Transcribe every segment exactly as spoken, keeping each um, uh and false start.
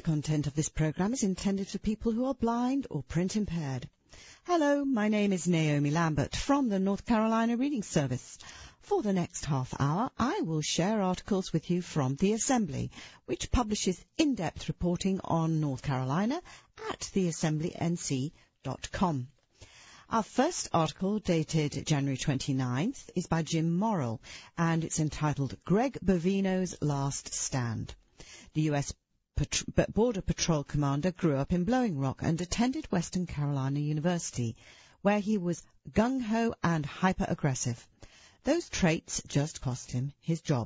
The content of this program is intended for people who are blind or print impaired. Hello, my name is Naomi Lambert from the North Carolina Reading Service. For the next half hour, I will share articles with you from The Assembly, which publishes in-depth reporting on North Carolina at the assembly n c dot com. Our first article, dated January twenty-ninth, is by Jim Morrill, and it's entitled Greg Bovino's Last Stand. The U S Pat- Border Patrol commander grew up in Blowing Rock and attended Western Carolina University, where he was gung-ho and hyper-aggressive. Those traits just cost him his job.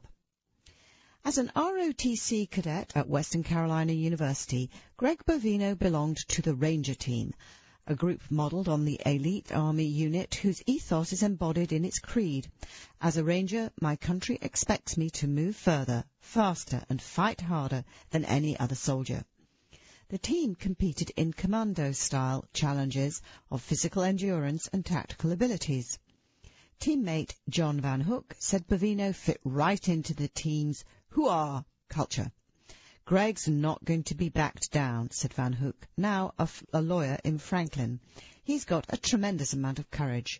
As an R O T C cadet at Western Carolina University, Greg Bovino belonged to the Ranger Team, a group modelled on the elite Army unit whose ethos is embodied in its creed. As a Ranger, my country expects me to move further, faster, and fight harder than any other soldier. The team competed in commando-style challenges of physical endurance and tactical abilities. Teammate John Van Hook said Bovino fit right into the team's hoo-ah culture. Greg's not going to be backed down, said Van Hook, now a, f- a lawyer in Franklin. He's got a tremendous amount of courage.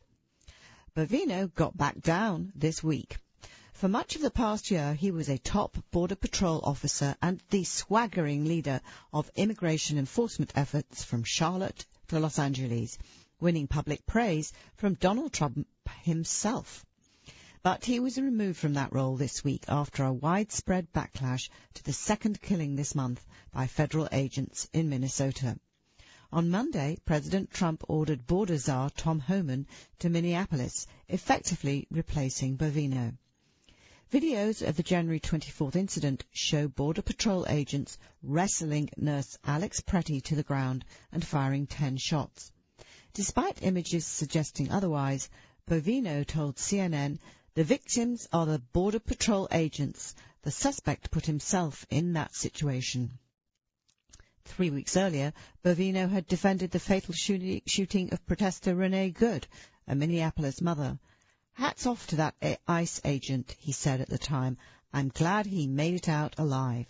Bovino got back down this week. For much of the past year, he was a top Border Patrol officer and the swaggering leader of immigration enforcement efforts from Charlotte to Los Angeles, winning public praise from Donald Trump himself. But he was removed from that role this week after a widespread backlash to the second killing this month by federal agents in Minnesota. On Monday, President Trump ordered border czar Tom Homan to Minneapolis, effectively replacing Bovino. Videos of the January twenty-fourth incident show Border Patrol agents wrestling nurse Alex Pretty to the ground and firing ten shots. Despite images suggesting otherwise, Bovino told C N N, "The victims are the Border Patrol agents. The suspect put himself in that situation." Three weeks earlier, Bovino had defended the fatal shooting of protester Renee Good, a Minneapolis mother. "Hats off to that ICE agent," he said at the time. "I'm glad he made it out alive."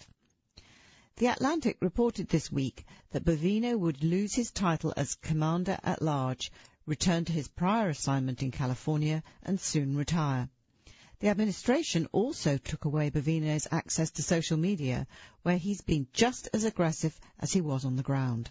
The Atlantic reported this week that Bovino would lose his title as Commander-at-Large, return to his prior assignment in California, and soon retire. The administration also took away Bovino's access to social media, where he's been just as aggressive as he was on the ground.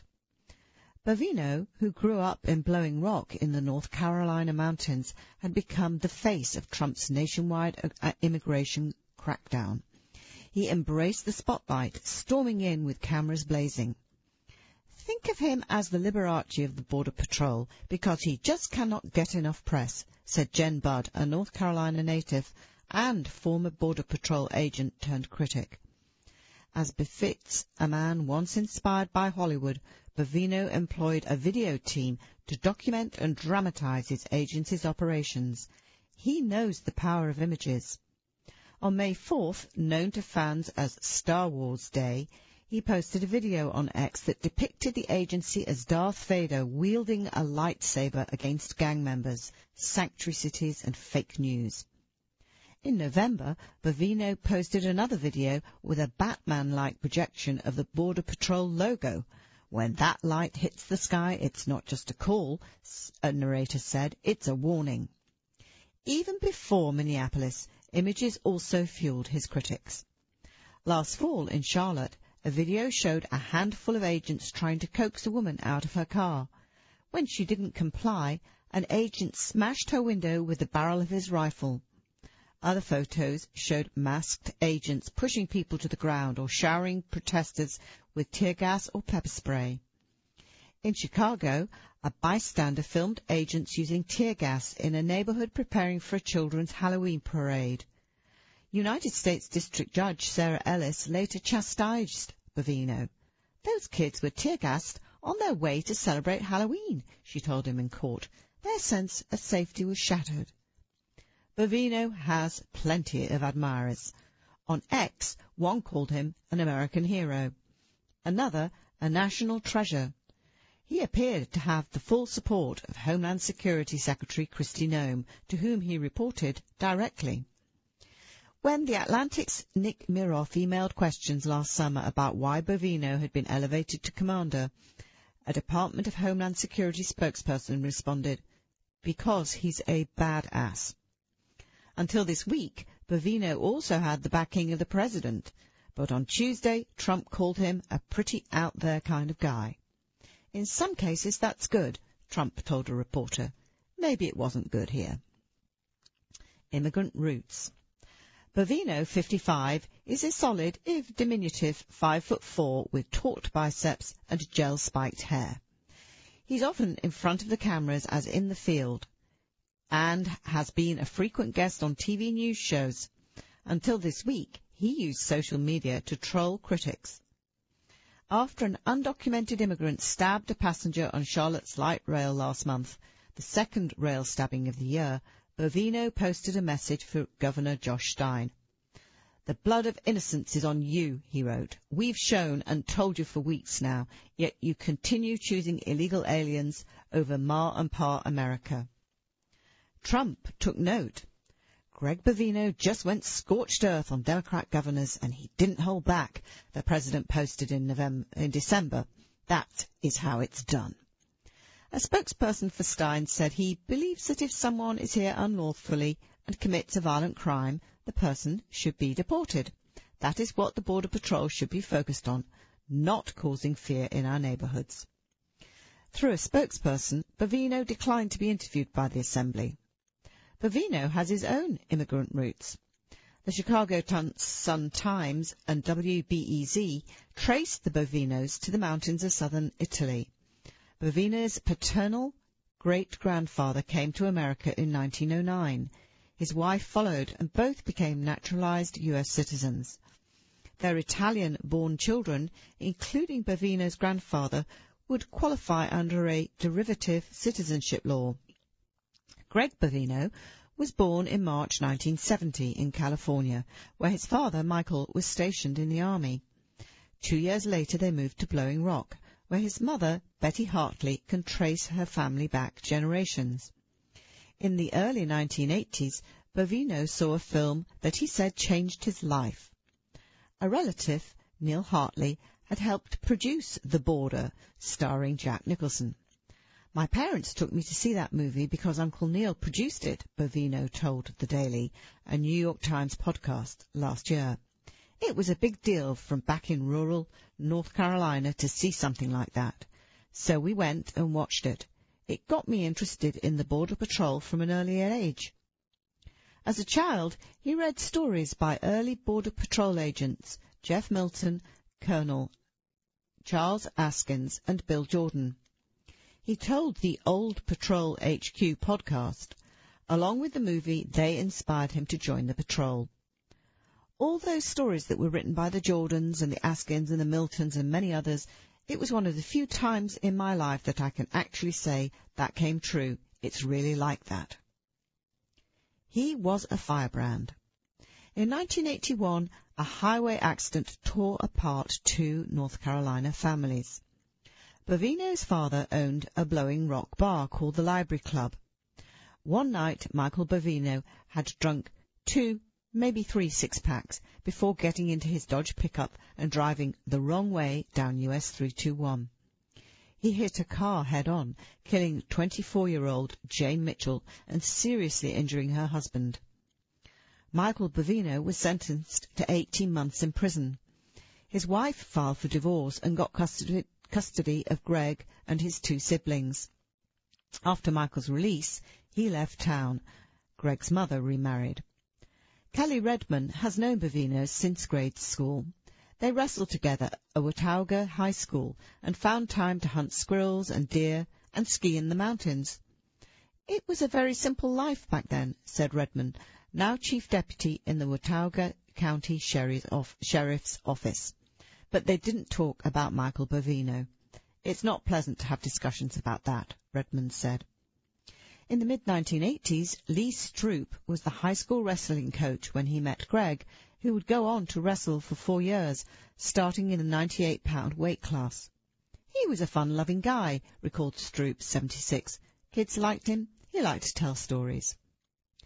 Bovino, who grew up in Blowing Rock in the North Carolina mountains, had become the face of Trump's nationwide immigration crackdown. He embraced the spotlight, storming in with cameras blazing. "Think of him as the Liberace of the Border Patrol, because he just cannot get enough press," said Jen Budd, a North Carolina native and former Border Patrol agent turned critic. As befits a man once inspired by Hollywood, Bovino employed a video team to document and dramatize his agency's operations. He knows the power of images. On May fourth, known to fans as Star Wars Day, he posted a video on X that depicted the agency as Darth Vader wielding a lightsaber against gang members, sanctuary cities, and fake news. In November, Bovino posted another video with a Batman-like projection of the Border Patrol logo. "When that light hits the sky, it's not just a call," a narrator said, "it's a warning." Even before Minneapolis, images also fueled his critics. Last fall in Charlotte, a video showed a handful of agents trying to coax a woman out of her car. When she didn't comply, an agent smashed her window with the barrel of his rifle. Other photos showed masked agents pushing people to the ground or showering protesters with tear gas or pepper spray. In Chicago, a bystander filmed agents using tear gas in a neighborhood preparing for a children's Halloween parade. United States District Judge Sarah Ellis later chastised Bovino. "Those kids were tear-gassed on their way to celebrate Halloween," she told him in court. "Their sense of safety was shattered." Bovino has plenty of admirers. On X, one called him an American hero, another a national treasure. He appeared to have the full support of Homeland Security Secretary Kristi Noem, to whom he reported directly. When The Atlantic's Nick Miroff emailed questions last summer about why Bovino had been elevated to commander, a Department of Homeland Security spokesperson responded, "Because he's a badass." Until this week, Bovino also had the backing of the president, but on Tuesday, Trump called him a pretty out-there kind of guy. "In some cases, that's good," Trump told a reporter. "Maybe it wasn't good here." Immigrant roots. Bovino, fifty-five, is a solid, if diminutive, five foot four with taut biceps and gel-spiked hair. He's often in front of the cameras as in the field, and has been a frequent guest on T V news shows. Until this week, he used social media to troll critics. After an undocumented immigrant stabbed a passenger on Charlotte's light rail last month, the second rail stabbing of the year, Bovino posted a message for Governor Josh Stein. "The blood of innocence is on you," he wrote. "We've shown and told you for weeks now, yet you continue choosing illegal aliens over Ma and Pa America." Trump took note. "Greg Bovino just went scorched earth on Democrat governors, and he didn't hold back," the president posted in November, in December. "That is how it's done." A spokesperson for Stein said he believes that if someone is here unlawfully and commits a violent crime, the person should be deported. That is what the Border Patrol should be focused on, not causing fear in our neighborhoods. Through a spokesperson, Bovino declined to be interviewed by the Assembly. Bovino has his own immigrant roots. The Chicago Sun-Times and W B E Z traced the Bovinos to the mountains of southern Italy. Bovino's paternal great-grandfather came to America in nineteen oh nine. His wife followed, and both became naturalized U S citizens. Their Italian-born children, including Bovino's grandfather, would qualify under a derivative citizenship law. Greg Bovino was born in March nineteen seventy in California, where his father, Michael, was stationed in the Army. Two years later they moved to Blowing Rock, where his mother, Betty Hartley, can trace her family back generations. In the early nineteen eighties, Bovino saw a film that he said changed his life. A relative, Neil Hartley, had helped produce The Border, starring Jack Nicholson. "My parents took me to see that movie because Uncle Neil produced it," Bovino told The Daily, a New York Times podcast, last year. "It was a big deal from back in rural North Carolina to see something like that. So we went and watched it. It got me interested in the Border Patrol from an early age." As a child, he read stories by early Border Patrol agents Jeff Milton, Colonel Charles Askins, and Bill Jordan. He told the Old Patrol H Q podcast, along with the movie, they inspired him to join the patrol. All those stories that were written by the Jordans and the Askins and the Miltons and many others, it was one of the few times in my life that I can actually say that came true. It's really like that. He was a firebrand. In nineteen eighty-one, a highway accident tore apart two North Carolina families. Bovino's father owned a Blowing Rock bar called the Library Club. One night, Michael Bovino had drunk two, maybe three six-packs before getting into his Dodge pickup and driving the wrong way down U S three twenty-one. He hit a car head-on, killing twenty-four-year-old Jane Mitchell and seriously injuring her husband. Michael Bovino was sentenced to eighteen months in prison. His wife filed for divorce and got custody, custody of Greg and his two siblings. After Michael's release, he left town. Greg's mother remarried. Kelly Redman has known Bovino since grade school. They wrestled together at Watauga High School and found time to hunt squirrels and deer and ski in the mountains. "It was a very simple life back then," said Redman, now chief deputy in the Watauga County Sheriff's Office. But they didn't talk about Michael Bovino. "It's not pleasant to have discussions about that," Redmond said. In the mid nineteen eighties, Lee Stroop was the high school wrestling coach when he met Greg, who would go on to wrestle for four years, starting in a ninety-eight pound weight class. "He was a fun-loving guy," recalled Stroop, seventy-six. "Kids liked him. He liked to tell stories."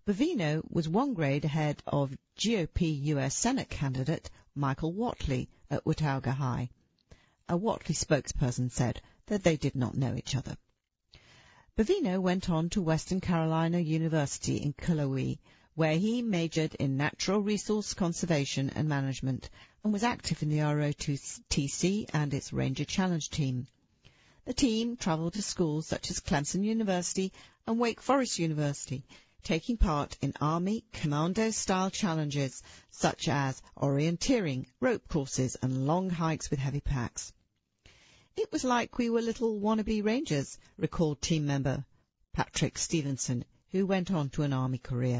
Bovino was one grade ahead of G O P U S Senate candidate Michael Whatley at Watauga High. A Whatley spokesperson said that they did not know each other. Bovino went on to Western Carolina University in Cullowhee, where he majored in natural resource conservation and management and was active in the R O T C and its Ranger Challenge team. The team travelled to schools such as Clemson University and Wake Forest University, taking part in Army commando-style challenges such as orienteering, rope courses and long hikes with heavy packs. It was like we were little wannabe Rangers, recalled team member Patrick Stevenson, who went on to an Army career.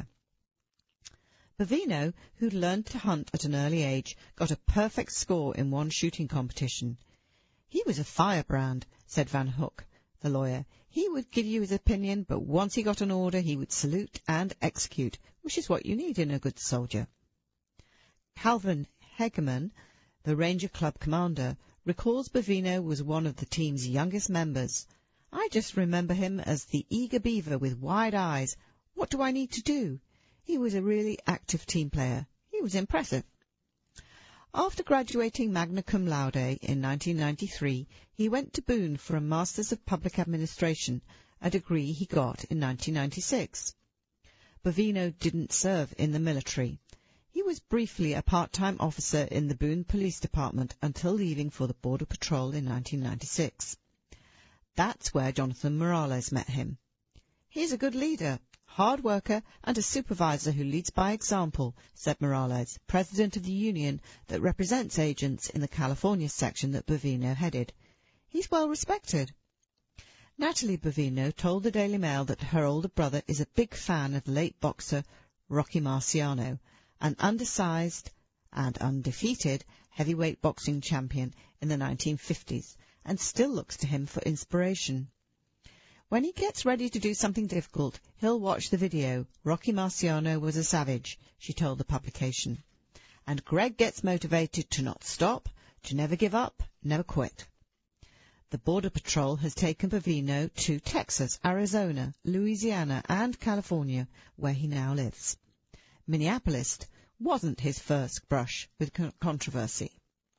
Bovino, who'd learned to hunt at an early age, got a perfect score in one shooting competition. He was a firebrand, said Van Hook, the lawyer. He would give you his opinion, but once he got an order, he would salute and execute, which is what you need in a good soldier. Calvin Hegeman, the Ranger Club commander, recalls Bovino was one of the team's youngest members. I just remember him as the eager beaver with wide eyes. What do I need to do? He was a really active team player. He was impressive. After graduating magna cum laude in nineteen ninety-three, he went to Boone for a Masters of Public Administration, a degree he got in nineteen ninety-six. Bovino didn't serve in the military. He was briefly a part-time officer in the Boone Police Department until leaving for the Border Patrol in nineteen ninety-six. That's where Jonathan Morales met him. He's a good leader, hard worker, and a supervisor who leads by example, said Morales, president of the union that represents agents in the California section that Bovino headed. He's well respected. Natalie Bovino told the Daily Mail that her older brother is a big fan of late boxer Rocky Marciano, an undersized and undefeated heavyweight boxing champion in the nineteen fifties, and still looks to him for inspiration. When he gets ready to do something difficult, he'll watch the video, Rocky Marciano Was a Savage, she told the publication. And Greg gets motivated to not stop, to never give up, never quit. The Border Patrol has taken Bovino to Texas, Arizona, Louisiana, and California, where he now lives. Minneapolis wasn't his first brush with con- controversy.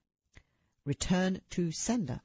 Return to sender.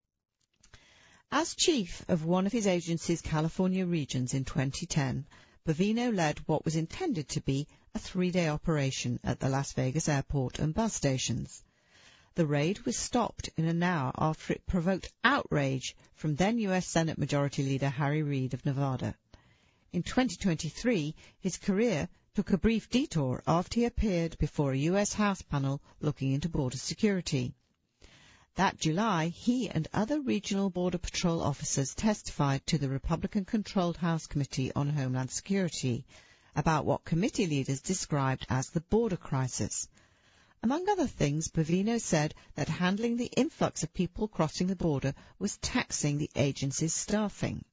As chief of one of his agency's California regions in twenty ten, Bovino led what was intended to be a three-day operation at the Las Vegas airport and bus stations. The raid was stopped in an hour after it provoked outrage from then U S Senate Majority Leader Harry Reid of Nevada. In twenty twenty-three, his career took a brief detour after he appeared before a U S House panel looking into border security. That July, he and other regional Border Patrol officers testified to the Republican-controlled House Committee on Homeland Security about what committee leaders described as the border crisis. Among other things, Bovino said that handling the influx of people crossing the border was taxing the agency's staffing.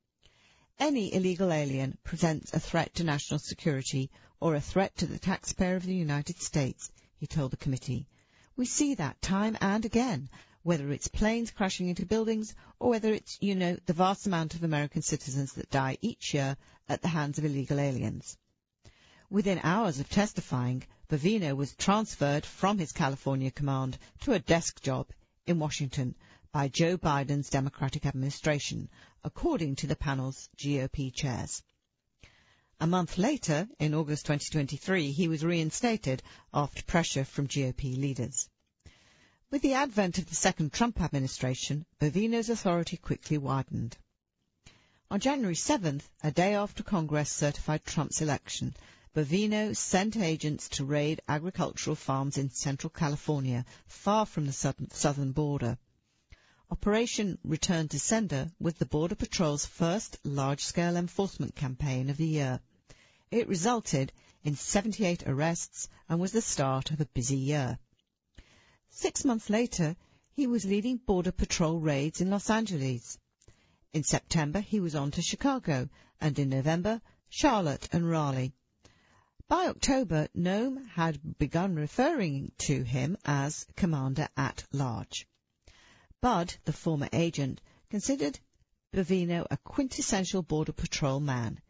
Any illegal alien presents a threat to national security or a threat to the taxpayer of the United States, he told the committee. We see that time and again, whether it's planes crashing into buildings or whether it's, you know, the vast amount of American citizens that die each year at the hands of illegal aliens. Within hours of testifying, Bovino was transferred from his California command to a desk job in Washington by Joe Biden's Democratic administration, according to the panel's G O P chairs. A month later, in August twenty twenty-three, he was reinstated after pressure from G O P leaders. With the advent of the second Trump administration, Bovino's authority quickly widened. On January seventh, a day after Congress certified Trump's election, Bovino sent agents to raid agricultural farms in central California, far from the southern border. Operation Return to Sender was the Border Patrol's first large-scale enforcement campaign of the year. It resulted in seventy-eight arrests and was the start of a busy year. Six months later, he was leading Border Patrol raids in Los Angeles. In September, he was on to Chicago, and in November, Charlotte and Raleigh. By October, Nome had begun referring to him as Commander-at-Large. Bud, the former agent, considered Bovino a quintessential Border Patrol man.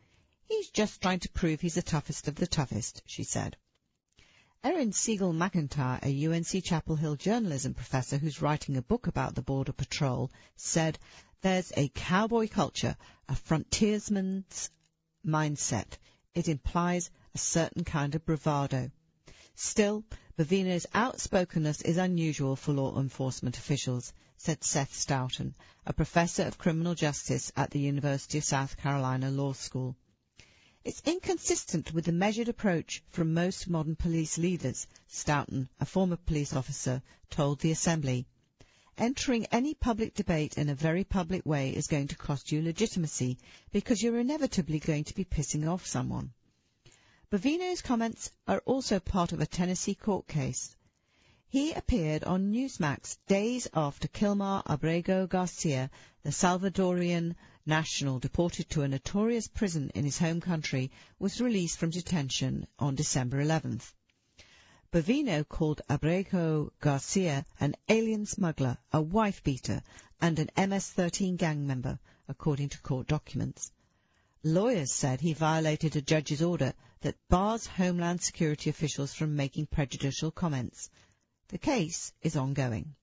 He's just trying to prove he's the toughest of the toughest, she said. Erin Siegel McIntyre, a U N C Chapel Hill journalism professor who's writing a book about the Border Patrol, said there's a cowboy culture, a frontiersman's mindset. It implies a certain kind of bravado. Still, Bovino's outspokenness is unusual for law enforcement officials, said Seth Stoughton, a professor of criminal justice at the University of South Carolina Law School. It's inconsistent with the measured approach from most modern police leaders, Stoughton, a former police officer, told the Assembly. Entering any public debate in a very public way is going to cost you legitimacy because you're inevitably going to be pissing off someone. Bovino's comments are also part of a Tennessee court case. He appeared on Newsmax days after Kilmar Abrego Garcia, the Salvadorian national deported to a notorious prison in his home country, was released from detention on December eleventh. Bovino called Abrego Garcia an alien smuggler, a wife-beater, and an M S thirteen gang member, according to court documents. Lawyers said he violated a judge's order that bars Homeland Security officials from making prejudicial comments. The case is ongoing.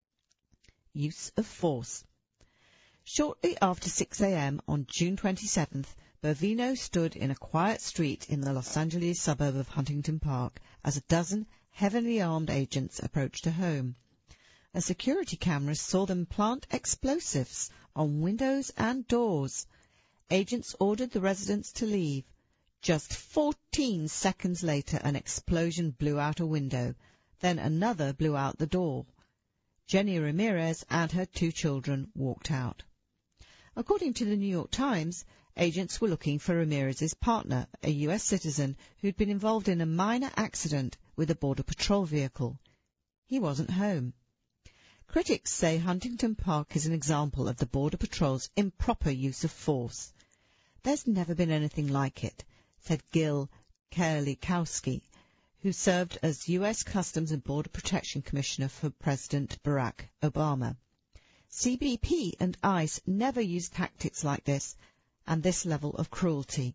Use of force. Shortly after six a.m. on June twenty-seventh, Bovino stood in a quiet street in the Los Angeles suburb of Huntington Park as a dozen heavily armed agents approached a home. A security camera saw them plant explosives on windows and doors. Agents ordered the residents to leave. Just fourteen seconds later, an explosion blew out a window. Then another blew out the door. Jenny Ramirez and her two children walked out. According to the New York Times, agents were looking for Ramirez's partner, a U S citizen who'd been involved in a minor accident with a Border Patrol vehicle. He wasn't home. Critics say Huntington Park is an example of the Border Patrol's improper use of force. There's never been anything like it, said Gil Kerlikowski, who served as U S Customs and Border Protection Commissioner for President Barack Obama. C B P and ICE never used tactics like this and this level of cruelty.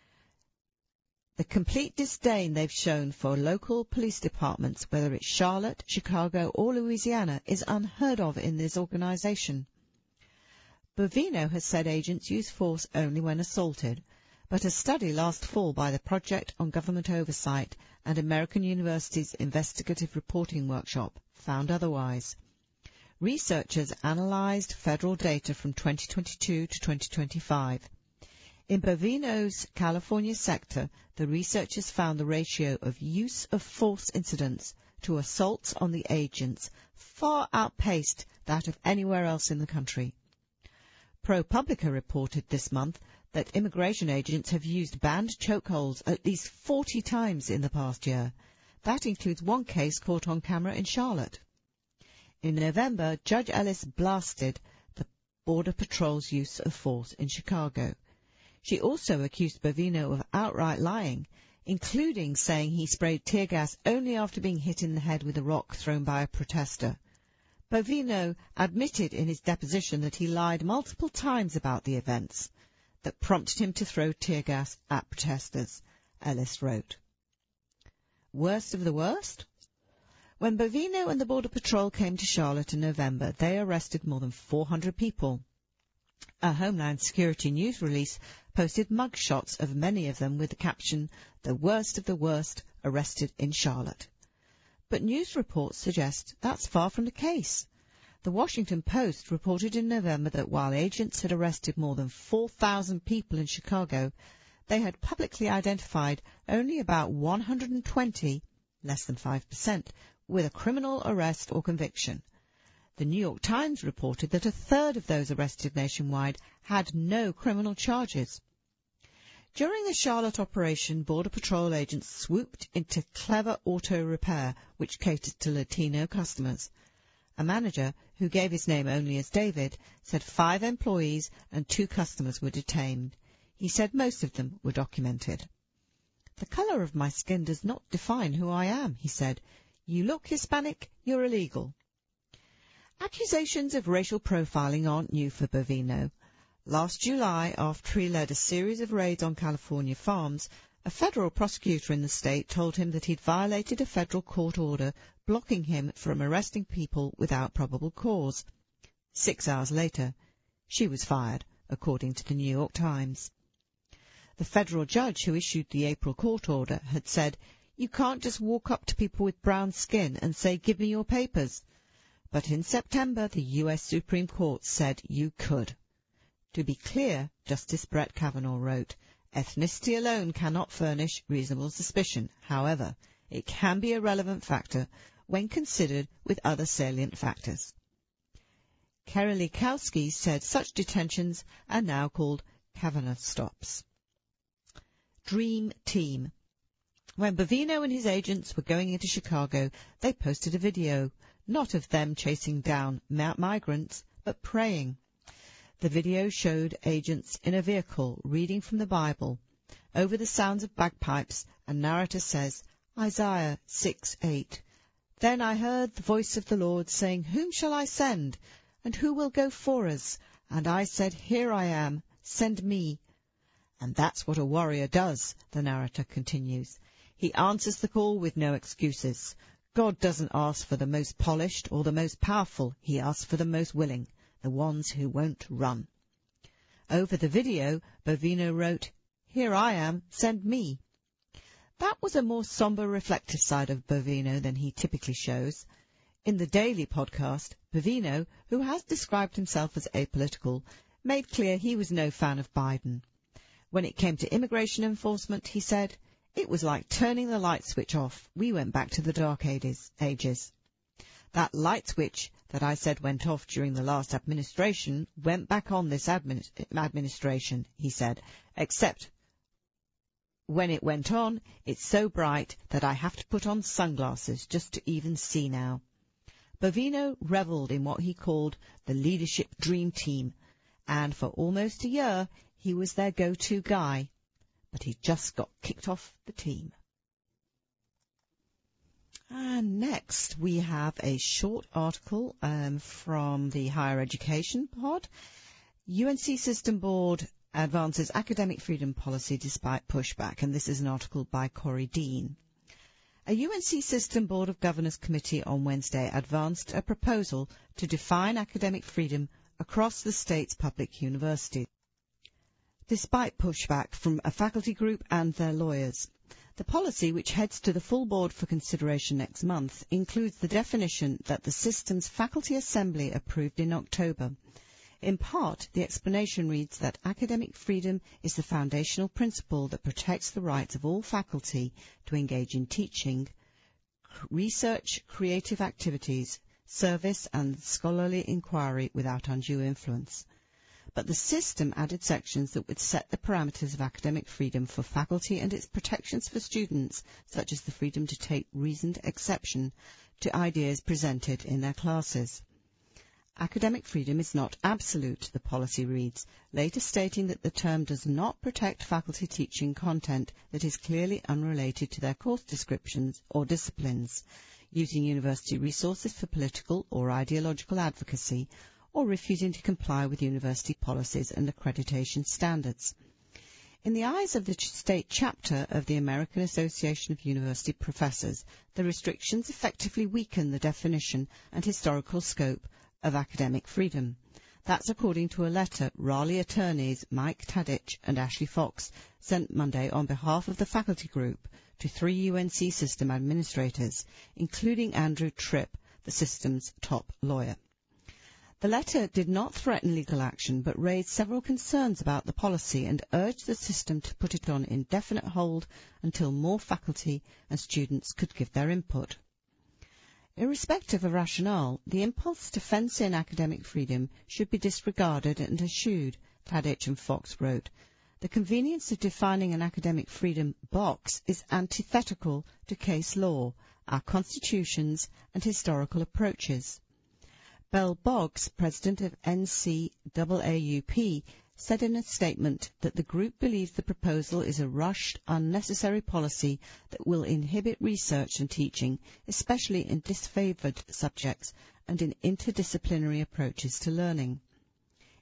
The complete disdain they've shown for local police departments, whether it's Charlotte, Chicago, or Louisiana, is unheard of in this organization. Bovino has said agents use force only when assaulted, but a study last fall by the Project on Government Oversight and American University's Investigative Reporting Workshop found otherwise. Researchers analyzed federal data from twenty twenty-two to twenty twenty-five. In Bovino's California sector, the researchers found the ratio of use of force incidents to assaults on the agents far outpaced that of anywhere else in the country. ProPublica reported this month that immigration agents have used banned chokeholds at least forty times in the past year. That includes one case caught on camera in Charlotte. In November, Judge Ellis blasted the Border Patrol's use of force in Chicago. She also accused Bovino of outright lying, including saying he sprayed tear gas only after being hit in the head with a rock thrown by a protester. Bovino admitted in his deposition that he lied multiple times about the events that prompted him to throw tear gas at protesters, Ellis wrote. Worst of the worst? When Bovino and the Border Patrol came to Charlotte in November, they arrested more than four hundred people. A Homeland Security news release posted mugshots of many of them with the caption, "The worst of the worst arrested in Charlotte." But news reports suggest that's far from the case. The Washington Post reported in November that while agents had arrested more than four thousand people in Chicago, they had publicly identified only about one hundred twenty, less than five percent, with a criminal arrest or conviction. The New York Times reported that a third of those arrested nationwide had no criminal charges. During the Charlotte operation, Border Patrol agents swooped into Clever Auto Repair, which catered to Latino customers. A manager, who gave his name only as David, said five employees and two customers were detained. He said most of them were documented. "The color of my skin does not define who I am," he said. "You look Hispanic, you're illegal." Accusations of racial profiling aren't new for Bovino. Last July, after he led a series of raids on California farms, a federal prosecutor in the state told him that he'd violated a federal court order blocking him from arresting people without probable cause. Six hours later, she was fired, according to the New York Times. The federal judge who issued the April court order had said, "You can't just walk up to people with brown skin and say, 'Give me your papers.'" But in September, the U S Supreme Court said you could. To be clear, Justice Brett Kavanaugh wrote, "Ethnicity alone cannot furnish reasonable suspicion. However, it can be a relevant factor when considered with other salient factors." Kerry Likowski said such detentions are now called Kavanaugh stops. Dream Team. When Bovino and his agents were going into Chicago, they posted a video, not of them chasing down migrants, but praying. The video showed agents in a vehicle reading from the Bible. Over the sounds of bagpipes, a narrator says, Isaiah six eight, "Then I heard the voice of the Lord saying, 'Whom shall I send? And who will go for us?' And I said, 'Here I am, send me.'" And that's what a warrior does, the narrator continues. He answers the call with no excuses. God doesn't ask for the most polished or the most powerful. He asks for the most willing, the ones who won't run. Over the video, Bovino wrote, "Here I am, send me." That was a more somber, reflective side of Bovino than he typically shows. In the Daily podcast, Bovino, who has described himself as apolitical, made clear he was no fan of Biden. When it came to immigration enforcement, he said, "It was like turning the light switch off. We went back to the dark ages. ages. That light switch that I said went off during the last administration went back on this admin administration," he said, "except when it went on, it's so bright that I have to put on sunglasses just to even see now." Bovino revelled in what he called the leadership dream team, and for almost a year he was their go-to guy, but he just got kicked off the team. And next we have a short article um, from the Higher Education Pod. U N C System Board advances academic freedom policy despite pushback, and this is an article by Corey Dean. A U N C System Board of Governors Committee on Wednesday advanced a proposal to define academic freedom across the state's public universities, despite pushback from a faculty group and their lawyers. The policy, which heads to the full board for consideration next month, includes the definition that the system's faculty assembly approved in October. In part, the explanation reads that academic freedom is the foundational principle that protects the rights of all faculty to engage in teaching, research, creative activities, service and scholarly inquiry without undue influence. But the system added sections that would set the parameters of academic freedom for faculty and its protections for students, such as the freedom to take reasoned exception to ideas presented in their classes. Academic freedom is not absolute, the policy reads, later stating that the term does not protect faculty teaching content that is clearly unrelated to their course descriptions or disciplines, using university resources for political or ideological advocacy, or refusing to comply with university policies and accreditation standards. In the eyes of the state chapter of the American Association of University Professors, the restrictions effectively weaken the definition and historical scope of academic freedom. That's according to a letter Raleigh attorneys Mike Tadich and Ashley Fox sent Monday on behalf of the faculty group to three U N C system administrators, including Andrew Tripp, the system's top lawyer. The letter did not threaten legal action, but raised several concerns about the policy and urged the system to put it on indefinite hold until more faculty and students could give their input. Irrespective of rationale, the impulse to fence in academic freedom should be disregarded and eschewed, Tadich and Fox wrote. The convenience of defining an academic freedom box is antithetical to case law, our constitutions, and historical approaches. Belle Boggs, president of N C A A U P, said in a statement that the group believes the proposal is a rushed, unnecessary policy that will inhibit research and teaching, especially in disfavored subjects and in interdisciplinary approaches to learning.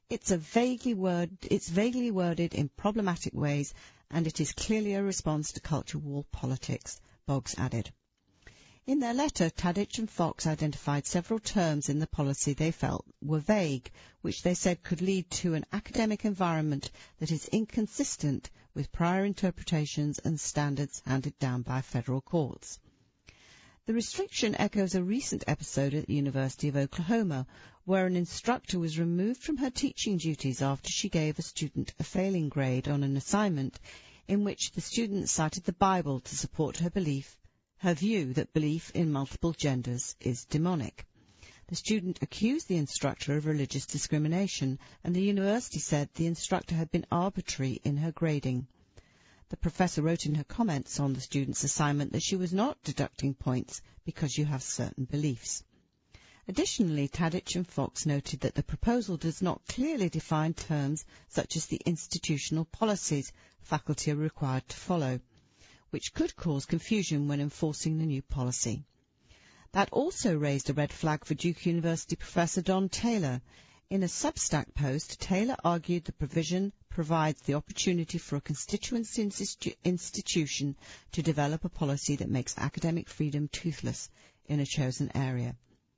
It's a vaguely word, it's vaguely worded in problematic ways, and it is clearly a response to culture war politics, Boggs added. In their letter, Tadich and Fox identified several terms in the policy they felt were vague, which they said could lead to an academic environment that is inconsistent with prior interpretations and standards handed down by federal courts. The restriction echoes a recent episode at the University of Oklahoma, where an instructor was removed from her teaching duties after she gave a student a failing grade on an assignment in which the student cited the Bible to support her belief her view that belief in multiple genders is demonic. The student accused the instructor of religious discrimination, and the university said the instructor had been arbitrary in her grading. The professor wrote in her comments on the student's assignment that she was not deducting points because you have certain beliefs. Additionally, Tadich and Fox noted that the proposal does not clearly define terms such as the institutional policies faculty are required to follow, which could cause confusion when enforcing the new policy. That also raised a red flag for Duke University professor Don Taylor. In a Substack post, Taylor argued the provision provides the opportunity for a constituency institu- institution to develop a policy that makes academic freedom toothless in a chosen area.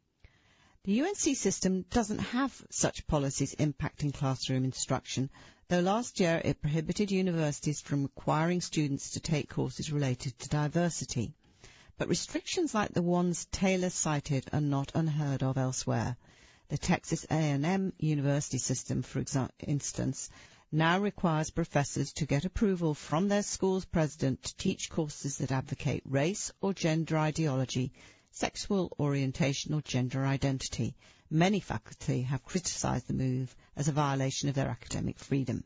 The U N C system doesn't have such policies impacting classroom instruction, though last year it prohibited universities from requiring students to take courses related to diversity. But restrictions like the ones Taylor cited are not unheard of elsewhere. The Texas A and M University system, for instance, now requires professors to get approval from their school's president to teach courses that advocate race or gender ideology, sexual orientation or gender identity. Many faculty have criticized the move as a violation of their academic freedom.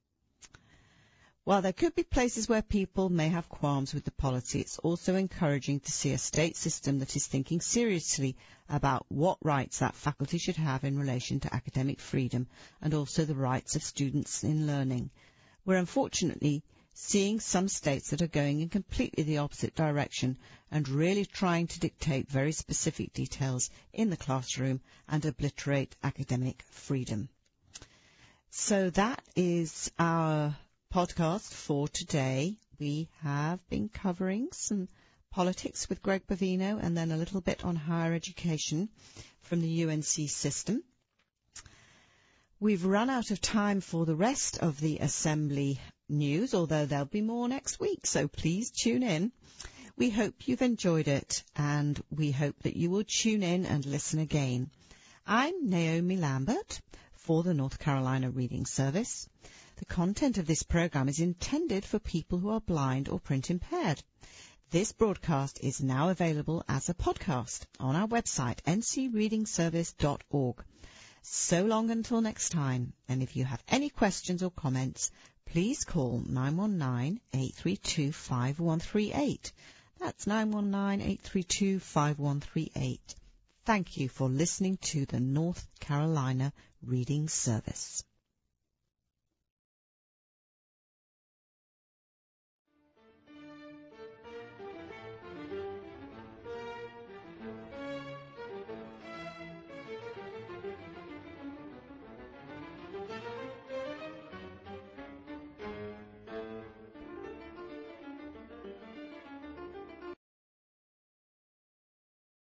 While there could be places where people may have qualms with the policy, it's also encouraging to see a state system that is thinking seriously about what rights that faculty should have in relation to academic freedom and also the rights of students in learning. We're unfortunately seeing some states that are going in completely the opposite direction and really trying to dictate very specific details in the classroom and obliterate academic freedom. So that is our podcast for today. We have been covering some politics with Greg Bovino and then a little bit on higher education from the U N C system. We've run out of time for the rest of the Assembly news, although there'll be more next week, so please tune in. We hope you've enjoyed it, and we hope that you will tune in and listen again. I'm Naomi Lambert for the North Carolina Reading Service. The content of this program is intended for people who are blind or print impaired. This broadcast is now available as a podcast on our website, n c reading service dot org. So long until next time, and if you have any questions or comments, please call nine one nine, eight three two, five one three eight. That's nine one nine, eight three two, five one three eight. Thank you for listening to the North Carolina Reading Service.